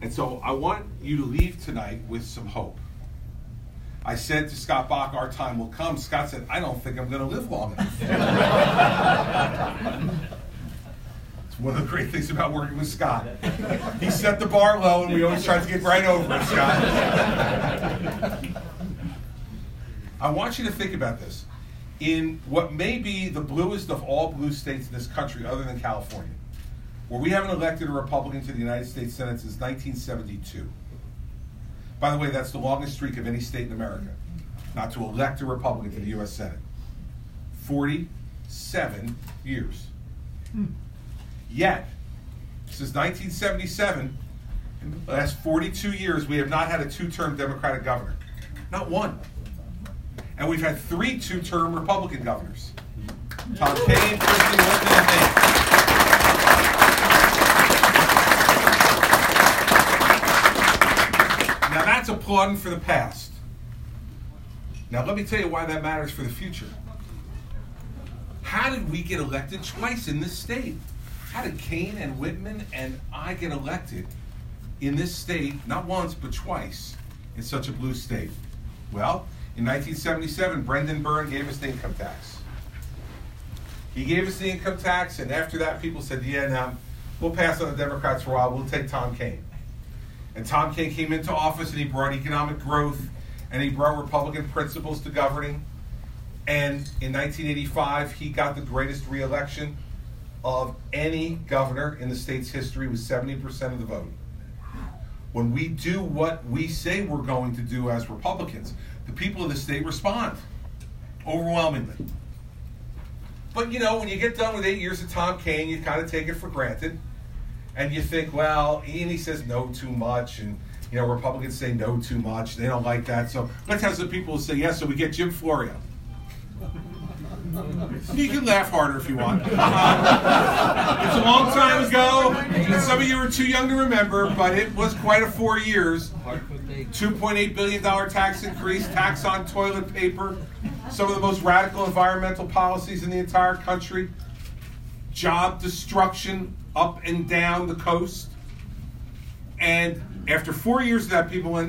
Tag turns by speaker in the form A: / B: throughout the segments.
A: And so I want you to leave tonight with some hope. I said to Scott Bach, our time will come. Scott said, I don't think I'm going to live long enough. It's one of the great things about working with Scott. He set the bar low, and we always try to get right over it, Scott. I want you to think about this. In what may be the bluest of all blue states in this country, other than California, where we haven't elected a Republican to the United States Senate since 1972. By the way, that's the longest streak of any state in America, not to elect a Republican to the U.S. Senate. 47 years. Yet, since 1977, in the last 42 years, we have not had a two-term Democratic governor. Not one. And we've had 3 two-term Republican governors. Tom Kean, Christie Whitman, and me. Now that's applauding for the past. Now let me tell you why that matters for the future. How did we get elected twice in this state? How did Kean and Whitman and I get elected in this state, not once, but twice, in such a blue state? Well, in 1977, Brendan Byrne gave us the income tax. He gave us the income tax, and after that, people said, yeah, now, we'll pass on the Democrats for a while, we'll take Tom Kean. And Tom Kean came into office, and he brought economic growth, and he brought Republican principles to governing. And in 1985, he got the greatest re-election of any governor in the state's history with 70% of the vote. When we do what we say we're going to do as Republicans, the people of the state respond overwhelmingly. But you know, when you get done with 8 years of Tom Kean, you kind of take it for granted. And you think, well, he says no too much, and you know, Republicans say no too much. They don't like that. So let's have some people who say yes, so we get Jim Florio. You can laugh harder if you want. It's a long time ago, and some of you are too young to remember, but it was quite a 4 years. $2.8 billion tax increase, tax on toilet paper, some of the most radical environmental policies in the entire country, job destruction up and down the coast. And after 4 years of that, people went,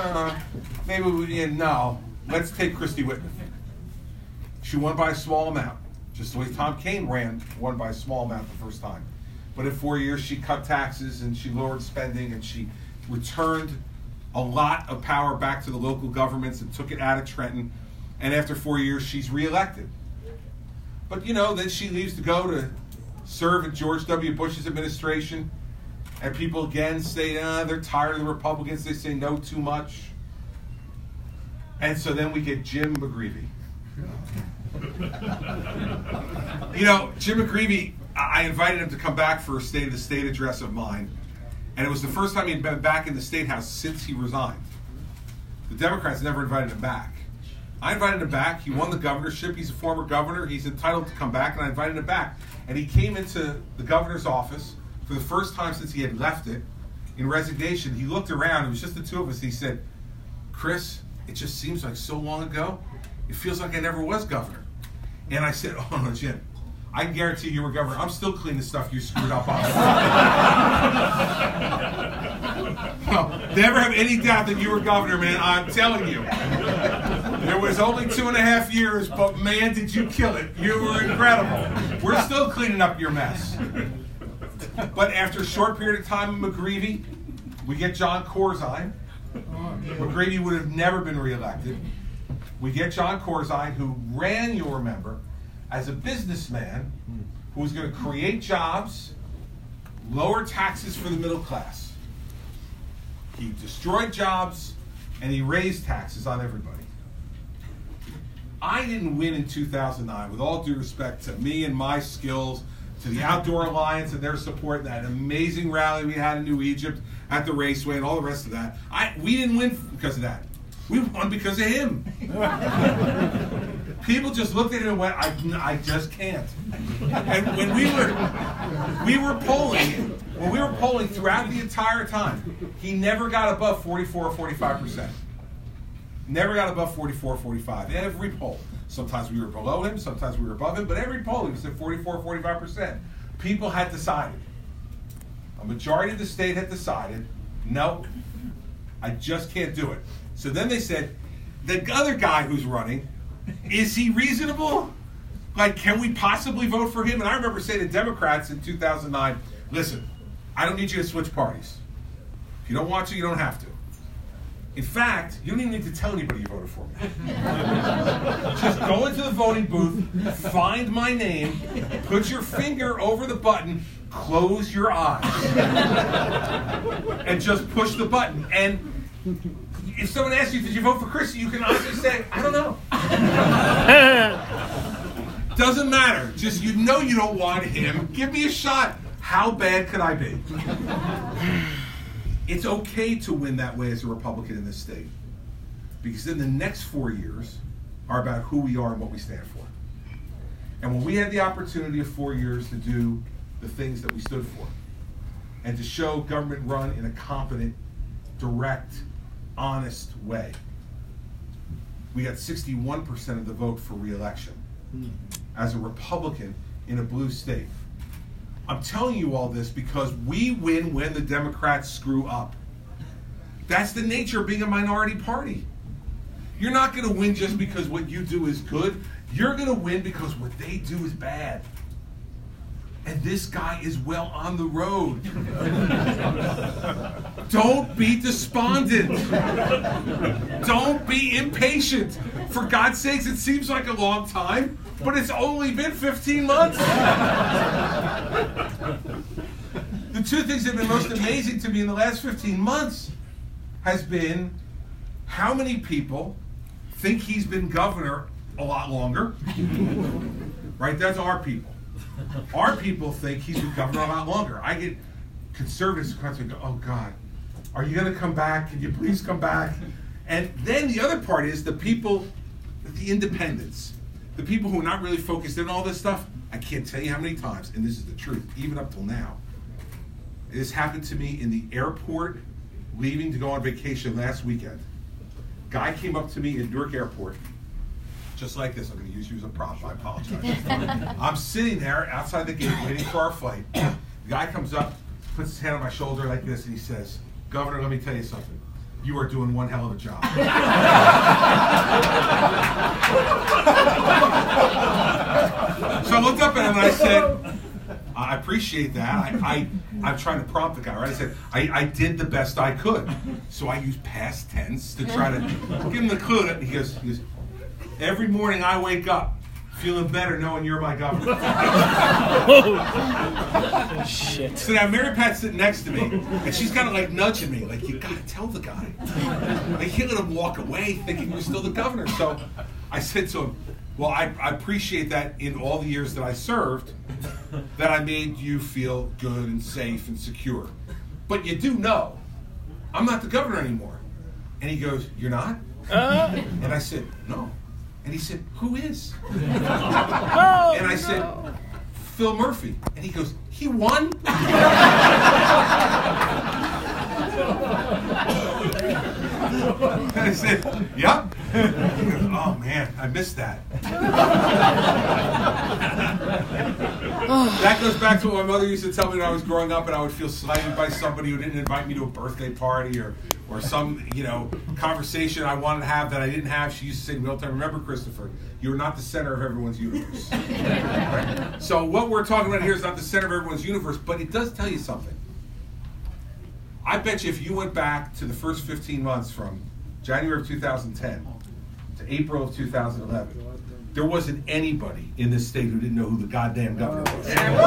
A: no, let's take Christie Whitman. She won by a small amount, just the way Tom Kean won by a small amount the first time. But in 4 years, she cut taxes and she lowered spending and she returned a lot of power back to the local governments and took it out of Trenton. And after 4 years, she's reelected. But you know, then she leaves to go to serve in George W. Bush's administration. And people again say, they're tired of the Republicans. They say no too much. And so then we get Jim McGreevey. You know, Jim McGreevey, I invited him to come back for a State of the State address of mine. And it was the first time he'd been back in the State House since he resigned. The Democrats never invited him back. I invited him back. He won the governorship. He's a former governor. He's entitled to come back, and I invited him back. And he came into the governor's office for the first time since he had left it in resignation. He looked around. It was just the two of us. He said, Chris, it just seems like so long ago. It feels like I never was governor. And I said, oh, no, Jim, I can guarantee you were governor. I'm still cleaning the stuff you screwed up on. No, never have any doubt that you were governor, man. I'm telling you. There was only 2.5 years, but man, did you kill it. You were incredible. We're still cleaning up your mess. But after a short period of time in McGreevey, we get John Corzine. McGreevey would have never been reelected. We get John Corzine, who ran, you'll remember, as a businessman who was going to create jobs, lower taxes for the middle class. He destroyed jobs, and he raised taxes on everybody. I didn't win in 2009, with all due respect to me and my skills, to the Outdoor Alliance and their support, that amazing rally we had in New Egypt at the Raceway and all the rest of that. We didn't win because of that. We won because of him. People just looked at him and went, I just can't. And when we were polling throughout the entire time, he never got above 44 or 45%. Never got above 44 or 45. Every poll. Sometimes we were below him, sometimes we were above him, but every poll he was at 44 or 45%. People had decided. A majority of the state had decided No, I just can't do it. So then they said, the other guy who's running, is he reasonable? Like, can we possibly vote for him? And I remember saying to Democrats in 2009, listen, I don't need you to switch parties. If you don't want to, you don't have to. In fact, you don't even need to tell anybody you voted for me. Just go into the voting booth, find my name, put your finger over the button, close your eyes, and just push the button. And if someone asks you, did you vote for Christie, you can honestly say, I don't know. Doesn't matter. Just, you know you don't want him. Give me a shot. How bad could I be? It's okay to win that way as a Republican in this state, because then the next 4 years are about who we are and what we stand for. And when we had the opportunity of 4 years to do the things that we stood for, and to show government run in a competent, direct, honest way, we got 61% of the vote for re-election as a Republican in a blue state. I'm telling you all this because we win when the Democrats screw up. That's the nature of being a minority party. You're not going to win just because what you do is good. You're going to win because what they do is bad. And this guy is well on the road. Don't be despondent. Don't be impatient. For God's sakes, it seems like a long time, but it's only been 15 months. The two things that have been most amazing to me in the last 15 months has been how many people think he's been governor a lot longer. Right? That's our people. Our people think he's been governor a lot longer. I get conservatives who go, oh God, are you going to come back? Can you please come back? And then the other part is the people, the independents, the people who are not really focused in all this stuff. I can't tell you how many times, and this is the truth, even up till now. This happened to me in the airport, leaving to go on vacation last weekend. Guy came up to me at Newark Airport, just like this. I'm going to use you as a prop. I apologize. I'm sitting there outside the gate waiting for our flight. The guy comes up, puts his hand on my shoulder like this, and he says, Governor, let me tell you something. You are doing one hell of a job. So I looked up at him and I said, I appreciate that. I'm trying to prompt the guy, right? I said, I did the best I could. So I used past tense to try to give him the clue. That he goes, every morning I wake up feeling better knowing you're my governor.
B: Shit.
A: So now Mary Pat's sitting next to me, and she's kind of like nudging me, like, you gotta tell the guy. Like, you can't let him walk away thinking you're still the governor. So I said to him, well, I appreciate that in all the years that I served, that I made you feel good and safe and secure. But you do know, I'm not the governor anymore. And he goes, you're not? And I said, no. And he said, who is? And I said, Phil Murphy. And he goes, he won? And I said, yep. He goes, oh man, I missed that. That goes back to what my mother used to tell me when I was growing up, and I would feel slighted by somebody who didn't invite me to a birthday party or some, conversation I wanted to have that I didn't have. She used to say to me all the time, remember, Christopher, you're not the center of everyone's universe. Right? So what we're talking about here is not the center of everyone's universe, but it does tell you something. I bet you if you went back to the first 15 months from January of 2010 to April of 2011, there wasn't anybody in this state who didn't know who the goddamn governor was.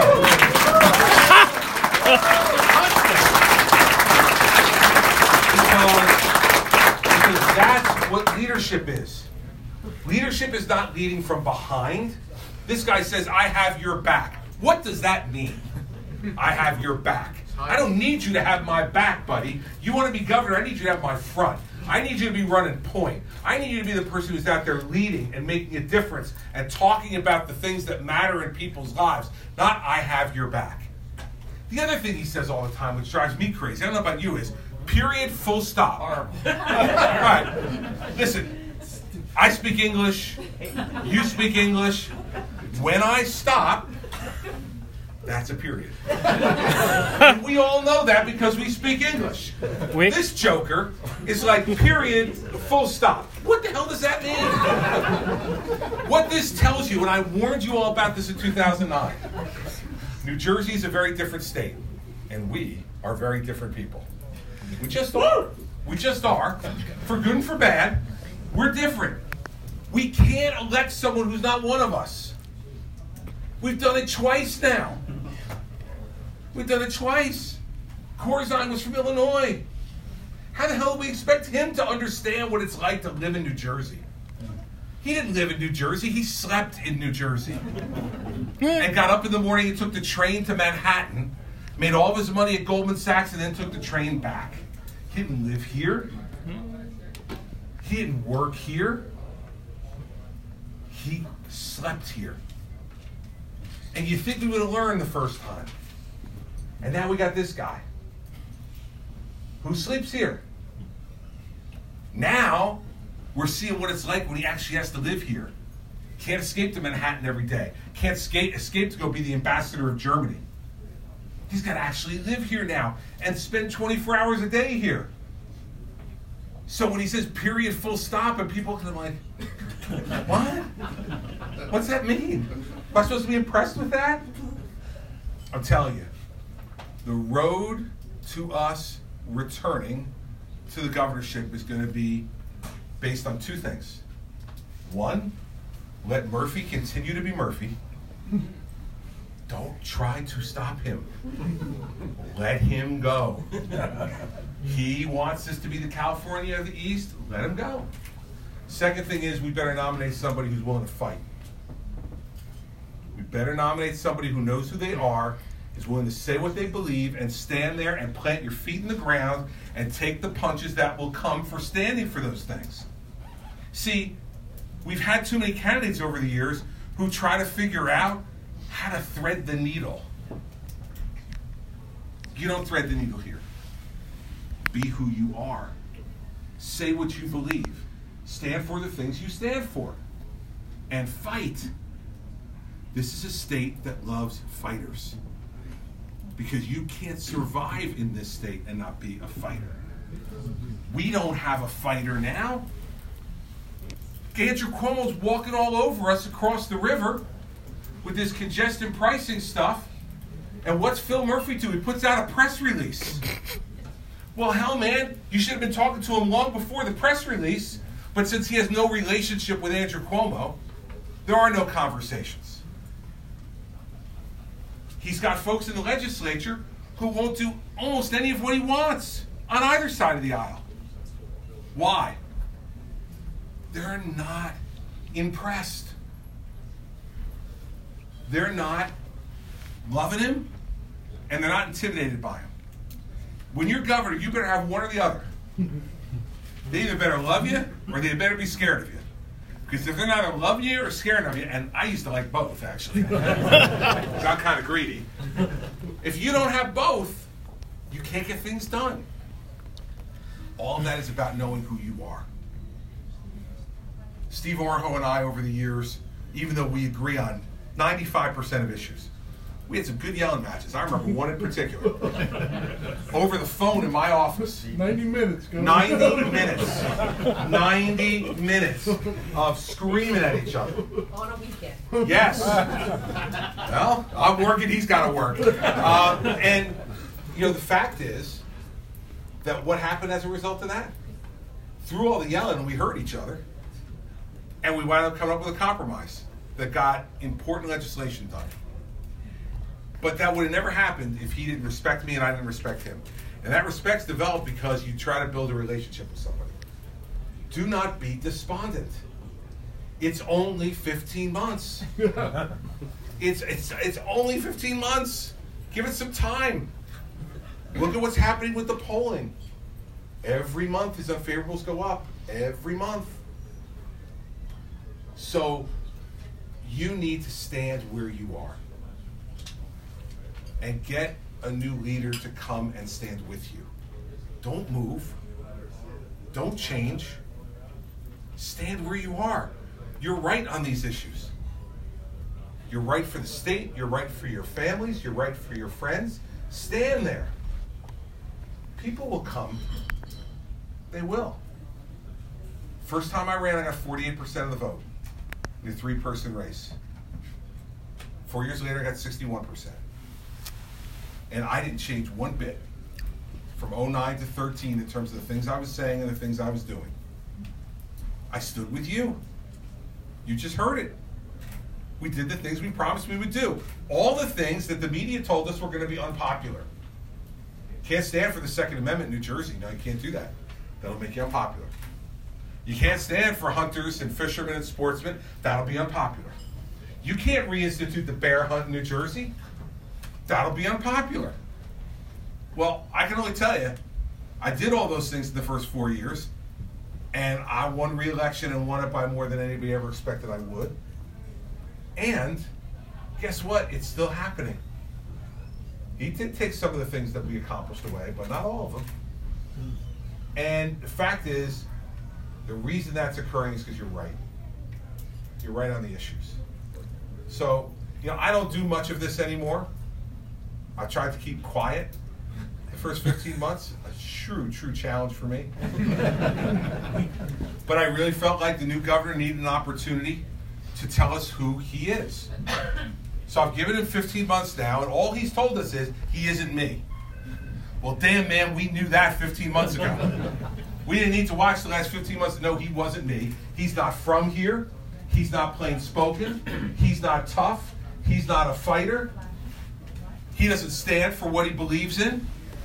A: Because that's what leadership is. Leadership is not leading from behind. This guy says, I have your back. What does that mean? I have your back. I don't need you to have my back, buddy. You want to be governor, I need you to have my front. I need you to be running point. I need you to be the person who's out there leading and making a difference and talking about the things that matter in people's lives, not I have your back. The other thing he says all the time, which drives me crazy, I don't know about you, is period, full stop. All right. Listen, I speak English. You speak English. When I stop, That's a period. And we all know that because we speak English. This joker is like period, full stop. What the hell does that mean? What this tells you, and I warned you all about this in 2009, New Jersey is a very different state, and we are very different people. We just are. We just are. For good and for bad, we're different. We can't elect someone who's not one of us. We've done it twice now. We've done it twice. Corzine was from Illinois. How the hell do we expect him to understand what it's like to live in New Jersey? He didn't live in New Jersey. He slept in New Jersey. And got up in the morning and took the train to Manhattan, made all of his money at Goldman Sachs, and then took the train back. He didn't live here. He didn't work here. He slept here. And you think we would have learned the first time. And now we got this guy who sleeps here. Now we're seeing what it's like when he actually has to live here. Can't escape to Manhattan every day. Can't escape to go be the ambassador of Germany. He's got to actually live here now and spend 24 hours a day here. So when he says period, full stop, and people are like, what? What's that mean? Am I supposed to be impressed with that? I'm telling you, the road to us returning to the governorship is going to be based on two things. One, let Murphy continue to be Murphy. Don't try to stop him. Let him go. He wants this to be the California of the East. Let him go. Second thing is we better nominate somebody who's willing to fight. We better nominate somebody who knows who they are, is willing to say what they believe, and stand there and plant your feet in the ground and take the punches that will come for standing for those things. See, we've had too many candidates over the years who try to figure out how to thread the needle. You don't thread the needle here. Be who you are. Say what you believe. Stand for the things you stand for. And fight. This is a state that loves fighters. Because you can't survive in this state and not be a fighter. We don't have a fighter now. Andrew Cuomo's walking all over us across the river with this congestion pricing stuff. And what's Phil Murphy do? He puts out a press release. Well, hell, man, you should have been talking to him long before the press release. But since he has no relationship with Andrew Cuomo, there are no conversations. He's got folks in the legislature who won't do almost any of what he wants on either side of the aisle. Why? They're not impressed. They're not loving him, and they're not intimidated by him. When you're governor, you better have one or the other. They either better love you, or they better be scared of you. Because if they're neither loving you or scared of you, and I used to like both, actually. Because I'm kind of greedy. If you don't have both, you can't get things done. All of that is about knowing who you are. Steve Arho and I, over the years, even though we agree on 95% of issues, we had some good yelling matches. I remember one in particular. Over the phone in my office.
B: 90 minutes.
A: 90 minutes. 90 minutes of screaming at each other.
C: On a weekend.
A: Yes. Well, I'm working, he's got to work. And, you know, the fact is that what happened as a result of that? Through all the yelling, we hurt each other. And we wound up coming up with a compromise that got important legislation done. But that would have never happened if he didn't respect me and I didn't respect him. And that respect's developed because you try to build a relationship with somebody. Do not be despondent. It's only 15 months. It's only 15 months. Give it some time. Look at what's happening with the polling. Every month his unfavorables go up. Every month. So you need to stand where you are. And get a new leader to come and stand with you. Don't move. Don't change. Stand where you are. You're right on these issues. You're right for the state. You're right for your families. You're right for your friends. Stand there. People will come. They will. First time I ran, I got 48% of the vote in a 3-person race. 4 years later, I got 61%. And I didn't change one bit from 09 to 13 in terms of the things I was saying and the things I was doing. I stood with you. You just heard it. We did the things we promised we would do. All the things that the media told us were going to be unpopular. Can't stand for the Second Amendment in New Jersey. No, you can't do that. That'll make you unpopular. You can't stand for hunters and fishermen and sportsmen. That'll be unpopular. You can't reinstitute the bear hunt in New Jersey. That'll be unpopular. Well, I can only tell you, I did all those things in the first 4 years, and I won re-election and won it by more than anybody ever expected I would. And guess what? It's still happening. He did take some of the things that we accomplished away, but not all of them. And the fact is, the reason that's occurring is because you're right. You're right on the issues. So, I don't do much of this anymore. I tried to keep quiet the first 15 months. A true challenge for me. But I really felt like the new governor needed an opportunity to tell us who he is. So I've given him 15 months now, and all he's told us is, he isn't me. Well, damn, man, we knew that 15 months ago. We didn't need to watch the last 15 months to know he wasn't me. He's not from here. He's not plain spoken. He's not tough. He's not a fighter. He doesn't stand for what he believes in.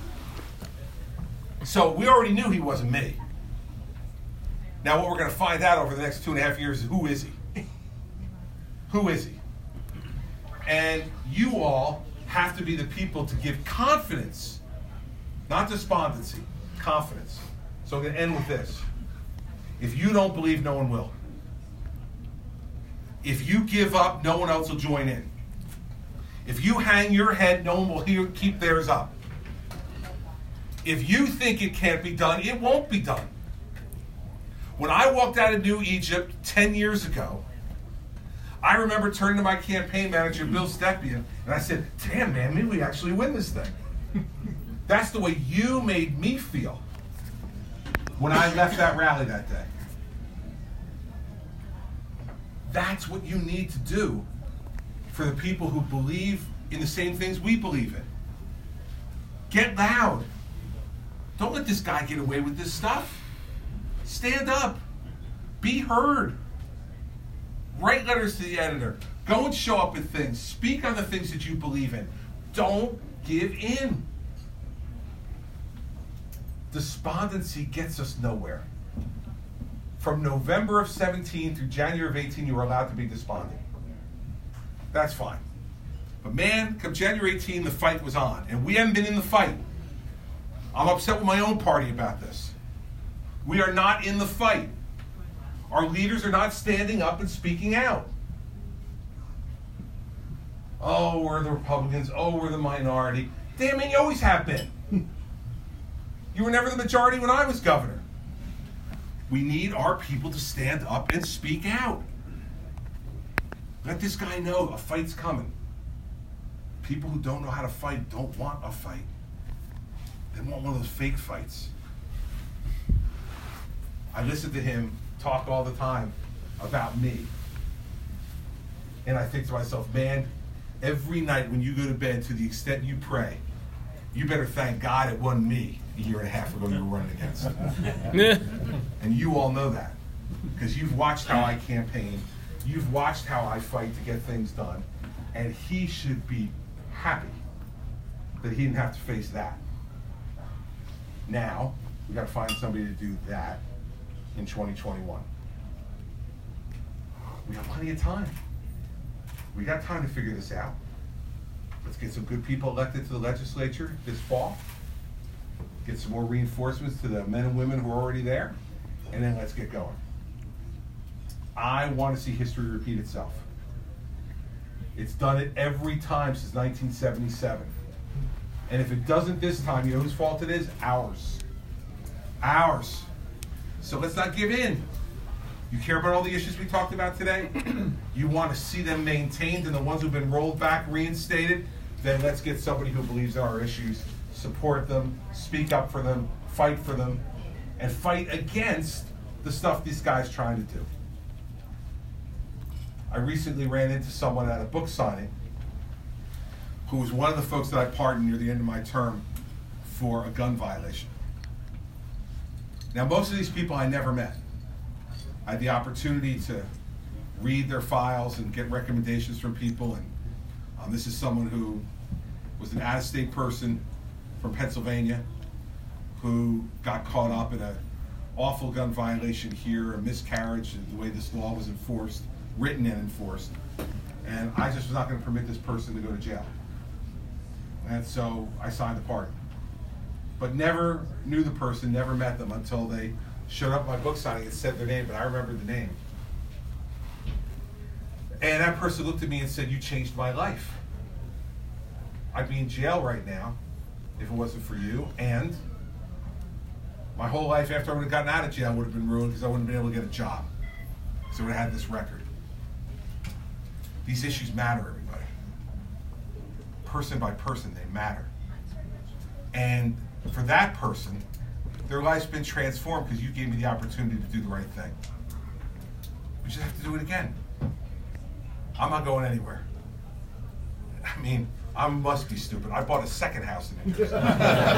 A: So we already knew he wasn't me. Now what we're going to find out over the next 2.5 years is, who is he? Who is he? And you all have to be the people to give confidence, not despondency, confidence. So I'm going to end with this. If you don't believe, no one will. If you give up, no one else will join in. If you hang your head, no one will keep theirs up. If you think it can't be done, it won't be done. When I walked out of New Egypt 10 years ago, I remember turning to my campaign manager, Bill Stepien, and I said, damn, man, maybe we actually win this thing. That's the way you made me feel when I left that rally that day. That's what you need to do for the people who believe in the same things we believe in. Get loud. Don't let this guy get away with this stuff. Stand up. Be heard. Write letters to the editor. Go and show up at things. Speak on the things that you believe in. Don't give in. Despondency gets us nowhere. From November of 17 through January of 18, you were allowed to be despondent. That's fine. But man, come January 18, the fight was on. And we haven't been in the fight. I'm upset with my own party about this. We are not in the fight. Our leaders are not standing up and speaking out. Oh, we're the Republicans. Oh, we're the minority. Damn it, you always have been. You were never the majority when I was governor. We need our people to stand up and speak out. Let this guy know a fight's coming. People who don't know how to fight don't want a fight. They want one of those fake fights. I listen to him talk all the time about me. And I think to myself, man, every night when you go to bed, to the extent you pray, you better thank God it wasn't me a year and a half ago you were running against. And you all know that. Because you've watched how I campaign. You've watched how I fight to get things done. And he should be happy that he didn't have to face that. Now, we got to find somebody to do that in 2021. We have plenty of time. We got time to figure this out. Let's get some good people elected to the legislature this fall. Get some more reinforcements to the men and women who are already there. And then let's get going. I want to see history repeat itself. It's done it every time since 1977. And if it doesn't this time, you know whose fault it is? Ours. Ours. So let's not give in. You care about all the issues we talked about today? You want to see them maintained, and the ones who've been rolled back, reinstated? Then let's get somebody who believes in our issues, support them, speak up for them, fight for them, and fight against the stuff these guys trying to do. I recently ran into someone at a book signing who was one of the folks that I pardoned near the end of my term for a gun violation. Now, most of these people I never met. I had the opportunity to read their files and get recommendations from people, and this is someone who was an out-of-state person from Pennsylvania who got caught up in an awful gun violation here, a miscarriage of the way this law was enforced, written and enforced, and I just was not going to permit this person to go to jail. And so I signed the pardon. But never knew the person, never met them until they showed up at my book signing and said their name, but I remembered the name. And that person looked at me and said, "You changed my life. I'd be in jail right now if it wasn't for you, and my whole life after I would have gotten out of jail would have been ruined because I wouldn't have been able to get a job, because I would have had this record." These issues matter, everybody. Person by person, they matter. And for that person, their life's been transformed because you gave me the opportunity to do the right thing. We just have to do it again. I'm not going anywhere. I mean, I must be stupid. I bought a second house in New Jersey. Now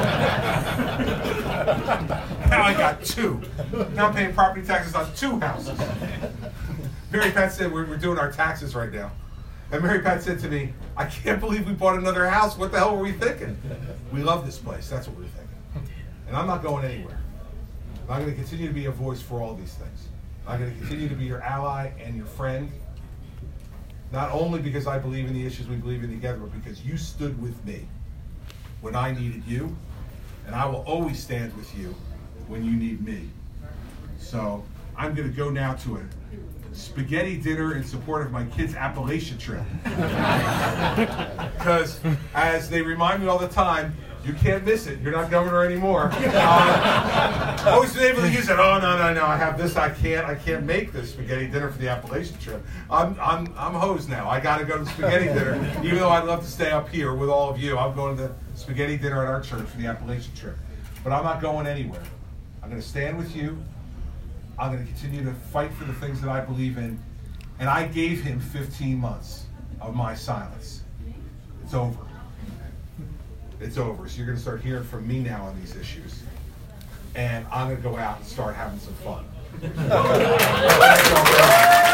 A: I got two. Now I'm paying property taxes on two houses. Mary Pat said, we're doing our taxes right now. And Mary Pat said to me, "I can't believe we bought another house. What the hell were we thinking?" We love this place. That's what we were thinking. And I'm not going anywhere. I'm going to continue to be a voice for all these things. I'm going to continue to be your ally and your friend, not only because I believe in the issues we believe in together, but because you stood with me when I needed you, and I will always stand with you when you need me. So I'm going to go now to a spaghetti dinner in support of my kids' Appalachian trip. Because, as they remind me all the time, you can't miss it. You're not governor anymore. Always been able to use it. Oh, no, I have this. I can't make this spaghetti dinner for the Appalachian trip. I'm hosed now. I got to go to the spaghetti dinner, even though I'd love to stay up here with all of you. I'm going to the spaghetti dinner at our church for the Appalachian trip. But I'm not going anywhere. I'm going to stand with you. I'm going to continue to fight for the things that I believe in. And I gave him 15 months of my silence. It's over. It's over. So you're going to start hearing from me now on these issues. And I'm going to go out and start having some fun.